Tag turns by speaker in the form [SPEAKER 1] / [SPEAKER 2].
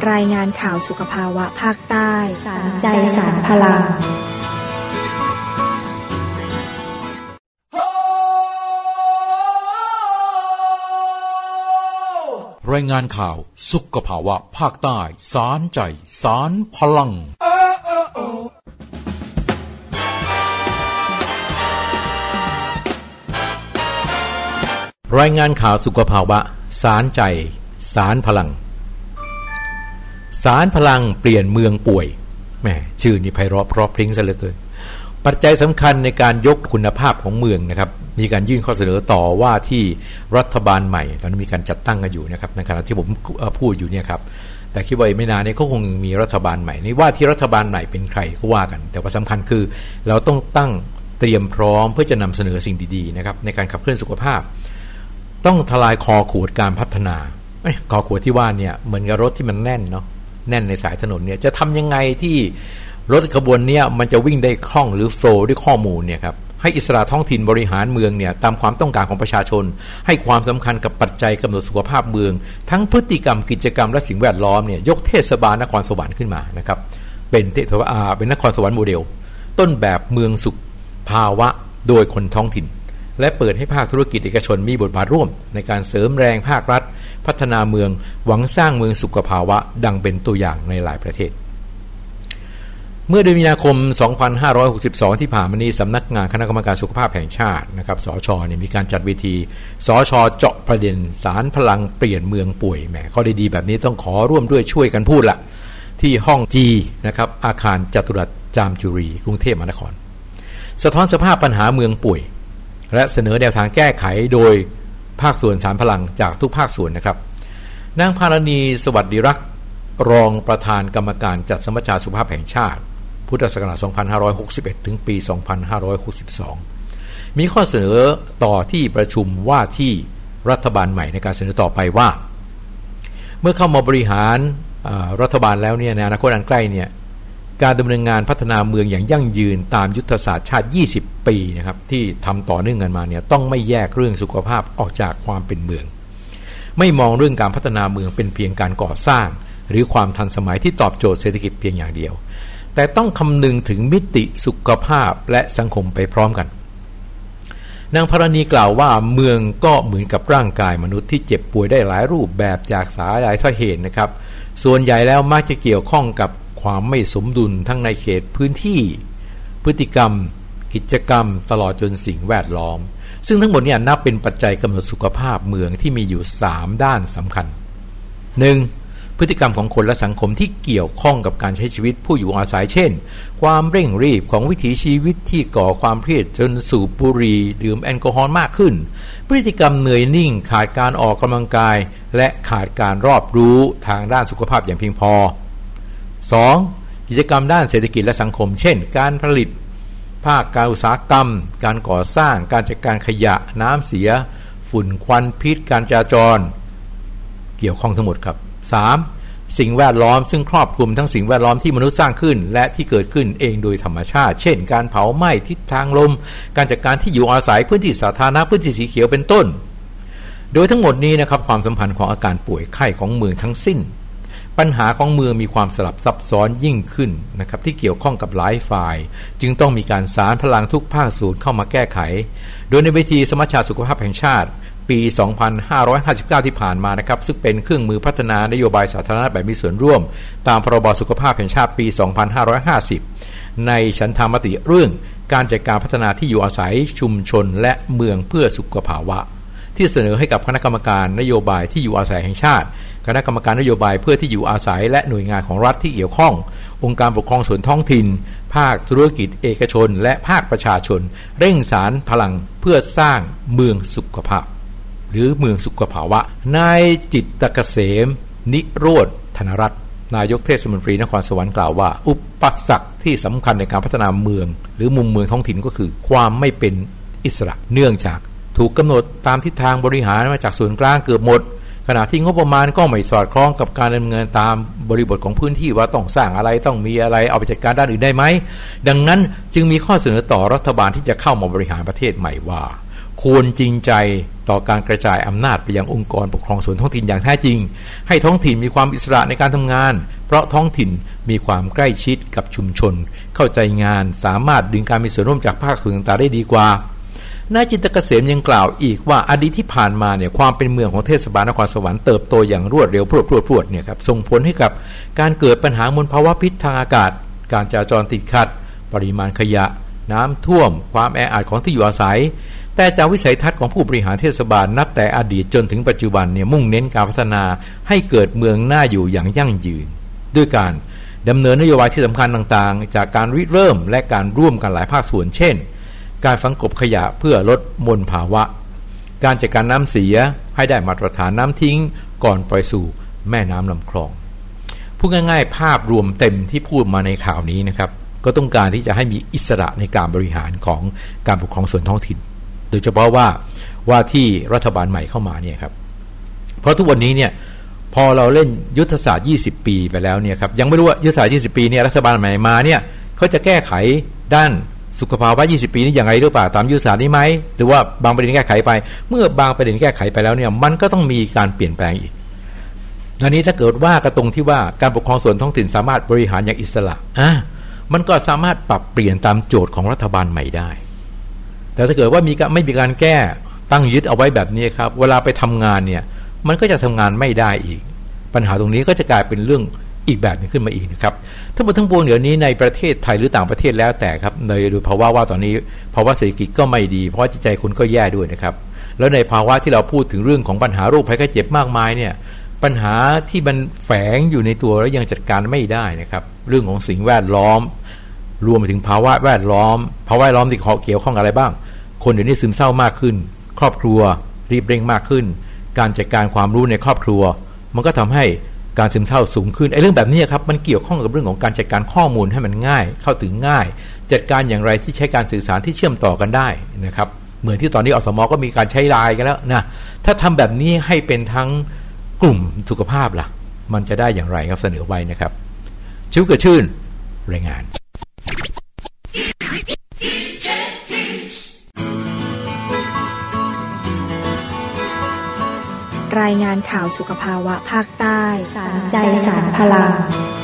[SPEAKER 1] รายงานข่าวสุขภาวะภาคใต้
[SPEAKER 2] สารใจสารพลัง
[SPEAKER 3] รายงานข่าวสุขภาวะภาคใต้สารใจสารพลังรายงานข่าวสุขภาวะสารใจสารพลังสารพลังเปลี่ยนเมืองป่วยแหมชื่อนี่ไพเราะเพราะพริ้งซะเหลือเกินปัจจัยสำคัญในการยกคุณภาพของเมืองนะครับมีการยื่นข้อเสนอต่อว่าที่รัฐบาลใหม่ตอนนี้มีการจัดตั้งกันอยู่นะครับในขณะที่ผมพูดอยู่เนี่ยครับแต่คิดว่าไม่นานนี้ก็คงมีรัฐบาลใหม่ในว่าที่รัฐบาลใหม่เป็นใครก็ว่ากันแต่ว่าสำคัญคือเราต้องตั้งเตรียมพร้อมเพื่อจะนำเสนอสิ่งดีๆนะครับในการขับเคลื่อนสุขภาพต้องทลายคอขวดการพัฒนาคอขวดที่ว่าเนี่ยเหมือนกับรถที่มันแน่นเนาะแน่นในสายถนนเนี่ยจะทำยังไงที่รถขบวนนี้มันจะวิ่งได้คล่องหรือโฟลว์ด้วยข้อมูลเนี่ยครับให้อิสระท้องถิ่นบริหารเมืองเนี่ยตามความต้องการของประชาชนให้ความสำคัญกับปัจจัยกำหนดสุขภาพเมืองทั้งพฤติกรรมกิจกรรมและสิ่งแวดล้อมเนี่ยยกเทศบาลนครสวรรค์ขึ้นมานะครับเป็นนครสวรรค์โมเดลต้นแบบเมืองสุขภาวะโดยคนท้องถิ่นและเปิดให้ภาคธุรกิจเอกชนมีบทบาทร่วมในการเสริมแรงภาครัฐพัฒนาเมืองหวังสร้างเมืองสุขภาวะดังเป็นตัวอย่างในหลายประเทศเมื่อเดือนมีนาคม 2562 ที่ผ่านมานี้สำนักงานคณะกรรมการสุขภาพแห่งชาตินะครับสช.เนี่ยมีการจัดเวทีสช.เจาะประเด็นสารพลังเปลี่ยนเมืองป่วยแหมข้อดีๆแบบนี้ต้องขอร่วมด้วยช่วยกันพูดละที่ห้อง G นะครับอาคารจตุรัสจามจุรีกรุงเทพมหานครสะท้อนสภาพปัญหาเมืองป่วยและเสนอแนวทางแก้ไขโดยภาคส่วนสารพลังจากทุกภาคส่วนนะครับนางภารณีสวัสดิรักษ์รองประธานกรรมการจัดสมัชชาสุขภาพแห่งชาติพุทธศักราช 2561 ถึงปี 2562 มีข้อเสนอต่อที่ประชุมว่าที่รัฐบาลใหม่ในการเสนอต่อไปว่าเมื่อเข้ามาบริหารรัฐบาลแล้วเนี่ยในอนาคตอันใกล้เนี่ยการดำเนินงานพัฒนาเมืองอย่างยั่งยืนตามยุทธศาสตร์ชาติ 20 ปีนะครับที่ทำต่อเนื่องกันมาเนี่ยต้องไม่แยกเรื่องสุขภาพออกจากความเป็นเมืองไม่มองเรื่องการพัฒนาเมืองเป็นเพียงการก่อสร้างหรือความทันสมัยที่ตอบโจทย์เศรษฐกิจเพียงอย่างเดียวแต่ต้องคำนึงถึงมิติสุขภาพและสังคมไปพร้อมกันนางภารณีกล่าวว่าเมืองก็เหมือนกับร่างกายมนุษย์ที่เจ็บป่วยได้หลายรูปแบบจากสาเหตุนะครับส่วนใหญ่แล้วมักจะเกี่ยวข้องกับความไม่สมดุลทั้งในเขตพื้นที่พฤติกรรมกิจกรรมตลอดจนสิ่งแวดล้อมซึ่งทั้งหมดเนี่ยนับเป็นปัจจัยกำหนดสุขภาพเมืองที่มีอยู่3ด้านสำคัญ 1. พฤติกรรมของคนและสังคมที่เกี่ยวข้องกับการใช้ชีวิตผู้อยู่อาศัยเช่นความเร่งรีบของวิถีชีวิตที่ก่อความเครียดจนสูบบุหรี่ดื่มแอลกอฮอล์มากขึ้นพฤติกรรมเหนื่อยนิ่งขาดการออกกำลังกายและขาดการรอบรู้ทางด้านสุขภาพอย่างเพียงพอ 2. กิจกรรมด้านเศรษฐกิจและสังคมเช่นการผลิตภาคการอุตสาหกรรมการก่อสร้างการจัดการขยะน้ำเสียฝุ่นควันพิษการจราจรเกี่ยวข้องทั้งหมดครับ 3. สิ่งแวดล้อมซึ่งครอบคลุมทั้งสิ่งแวดล้อมที่มนุษย์สร้างขึ้นและที่เกิดขึ้นเองโดยธรรมชาติเช่นการเผาไหม้ทิศทางลมการจัดการที่อยู่อาศัยพื้นที่สาธารณะพื้นที่สีเขียวเป็นต้นโดยทั้งหมดนี้นะครับความสัมพันธ์ของอาการป่วยไข้ของเมืองทั้งสิ้นปัญหาของเมืองมีความสลับซับซ้อนยิ่งขึ้นนะครับที่เกี่ยวข้องกับหลายฝ่ายจึงต้องมีการสานพลังทุกภาคส่วนเข้ามาแก้ไขโดยในเวทีสมัชชาสุขภาพแห่งชาติปี 2559 ที่ผ่านมานะครับซึ่งเป็นเครื่องมือพัฒนานโยบายสาธารณะแบบมีส่วนร่วมตามพรบสุขภาพแห่งชาติปี 2550 ในฉันทามติเรื่องการจัดการพัฒนาที่อยู่อาศัยชุมชนและเมืองเพื่อสุขภาวะที่เสนอให้กับคณะกรรมการนโยบายที่อยู่อาศัยแห่งชาติคณะกรรมการนโยบายเพื่อที่อยู่อาศัยและหน่วยงานของรัฐที่เกี่ยวข้ององค์การปกครองส่วนท้องถิ่นภาคธุรกิจเอกชนและภาคประชาชนเร่งสานพลังเพื่อสร้างเมืองสุขภาพหรือเมืองสุขภาวะนายจิตตเกษมนิโรธธนรัตน์นายกเทศมนตรีนครสวรรค์กล่าวว่าอุปสรรคที่สำคัญในการพัฒนาเมืองหรือมุมเมืองท้องถิ่นก็คือความไม่เป็นอิสระเนื่องจากถูกกำหนดตามทิศทางบริหารมาจากส่วนกลางเกือบหมดขณะที่งบประมาณก็ไม่สอดคล้องกับการดำเนินตามบริบทของพื้นที่ว่าต้องสร้างอะไรต้องมีอะไรเอาไปจัดการด้านอื่นได้ไหมดังนั้นจึงมีข้อเสนอต่อรัฐบาลที่จะเข้ามาบริหารประเทศใหม่ว่าควรจริงใจต่อการกระจายอำนาจไปยังองค์กรปกครองส่วนท้องถิ่นอย่างแท้จริงให้ท้องถิ่นมีความอิสระในการทำงานเพราะท้องถิ่นมีความใกล้ชิดกับชุมชนเข้าใจงานสามารถดึงการมีส่วนร่วมจากภาคส่วนต่างๆได้ดีกว่านายจินตเกษมยังกล่าวอีกว่าอดีตที่ผ่านมาเนี่ยความเป็นเมืองของเทศบาลนครสวรรค์เติบโตอย่างรวดเร็วพรวดเนี่ยครับส่งผลให้กับการเกิดปัญหามลภาวะพิษทางอากาศการจราจรติดขัดปริมาณขยะน้ำท่วมความแออัดของที่อยู่อาศัยแต่จากวิสัยทัศน์ของผู้บริหารเทศบาลนับแต่อดีตจนถึงปัจจุบันเนี่ยมุ่งเน้นการพัฒนาให้เกิดเมืองน่าอยู่อย่างยั่งยืนด้วยการดำเนินนโยบายที่สำคัญต่างๆจากการริเริ่มและการร่วมกันหลายภาคส่วนเช่นการฝังกลบขยะเพื่อลดมลภาวะการจัดการน้ำเสียให้ได้มาตรฐานน้ำทิ้งก่อนปล่อยสู่แม่น้ำลำคลองพูดง่ายๆภาพรวมเต็มที่พูดมาในข่าวนี้นะครับก็ต้องการที่จะให้มีอิสระในการบริหารของการปกครองส่วนท้องถิ่นโดยเฉพาะว่าที่รัฐบาลใหม่เข้ามาเนี่ยครับเพราะทุกวันนี้เนี่ยพอเราเล่นยุทธศาสตร์20ปีไปแล้วเนี่ยครับยังไม่รู้ว่ายุทธศาสตร์20ปีเนี่ยรัฐบาลใหม่มาเนี่ยเขาจะแก้ไขด้านสุขภาวะ20ปีนี้อย่างไรหรือเปล่าตามยุทธศาสตร์นี้ไหมหรือว่าบางประเด็นแก้ไขไปเมื่อบางประเด็นแก้ไขไปแล้วเนี่ยมันก็ต้องมีการเปลี่ยนแปลงอีกทีนี้ถ้าเกิดว่ากระตรงที่ว่าการปกครองส่วนท้องถิ่นสามารถบริหารอย่างอิสระมันก็สามารถปรับเปลี่ยนตามโจทย์ของรัฐบาลใหม่ได้แต่ถ้าเกิดว่าไม่มีการแก้ตั้งยึดเอาไว้แบบนี้ครับเวลาไปทำงานเนี่ยมันก็จะทำงานไม่ได้อีกปัญหาตรงนี้ก็จะกลายเป็นเรื่องอีกแบบนึงขึ้นมาอีกนะครับทั้งหมดทั้งปวงเดี๋ยวนี้ในประเทศไทยหรือต่างประเทศแล้วแต่ครับโดยภาวะว่าตอนนี้ภาวะเศรษฐกิจก็ไม่ดีเพราะจิตใจคนก็แย่ด้วยนะครับแล้วในภาวะที่เราพูดถึงเรื่องของปัญหาโรคภัยไข้เจ็บมากมายเนี่ยปัญหาที่มันแฝงอยู่ในตัวแล้วยังจัดการไม่ได้นะครับเรื่องของสิ่งแวดล้อมรวมไปถึงภาวะแวดล้อมที่เกี่ยวข้องอะไรบ้างคนเดี๋ยวนี้ซึมเศร้ามากขึ้นครอบครัวรีบเร่งมากขึ้นการจัดการความรู้ในครอบครัวมันก็ทำให้การซึมเศร้าสูงขึ้นเรื่องแบบนี้ครับมันเกี่ยวข้องกับเรื่องของการจัดการข้อมูลให้มันง่ายเข้าถึงง่ายจัดการอย่างไรที่ใช้การสื่อสารที่เชื่อมต่อกันได้นะครับเหมือนที่ตอนนี้อสม.ก็มีการใช้ไลน์กันแล้วนะถ้าทำแบบนี้ให้เป็นทั้งกลุ่มสุขภาพล่ะมันจะได้อย่างไรครับเสนอไว้นะครับชิวกระชื่นรายงาน
[SPEAKER 1] รายงานข่าวสุขภาวะภาคใต้
[SPEAKER 2] สารใจสารพลัง